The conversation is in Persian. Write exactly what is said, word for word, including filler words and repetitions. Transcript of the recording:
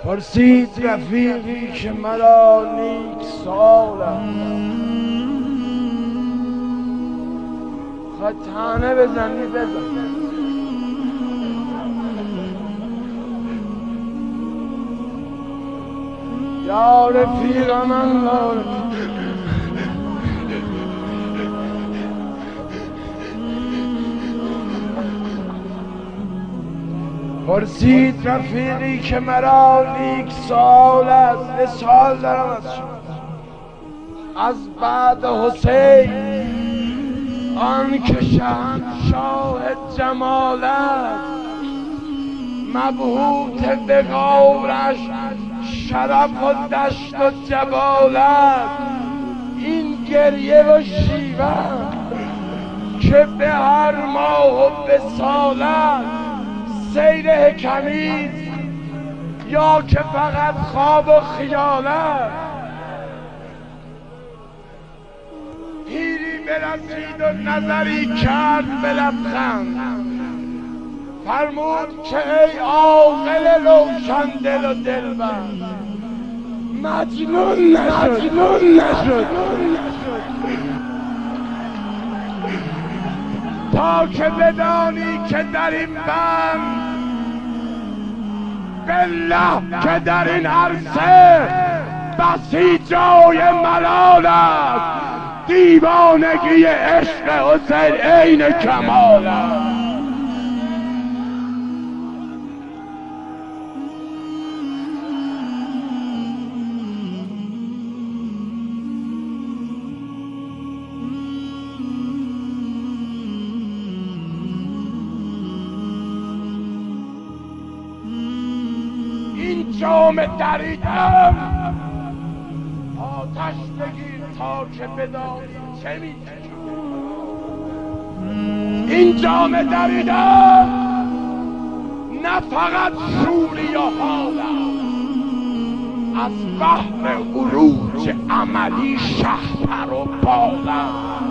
پرسید رفیقی که مرا نیک سالم خواهد تانه بزنی بزن. یا رفیق من یا رفیق پرسید رفیقی که مرا نیک سال است. یه سال دارم از شما، از بعد حسین آن که شهنشاه جمال است، مبهوت به غورش شرف و دشت و جبال است. این گریه و شیوه که به هر ماه و به سال است، سیر حکمیست یا که فقط خواب و خیال است. پیری برسید و نظری کرد به لبخند، فرمود که ای عاقل روشن دل و دلبند، مجنون نشد مجنون نشد تا که بدانی که در این بند بالله که در این عرصه بسی جای ملال است. دیوانگی عشق حسین عین کمال است. این جام دریدم آتش بگیر تا که بدانی چه می‌کشم. این جام دریدم نه فقط شوری و حالم، از بحر عروج عملی شهپر و بالم.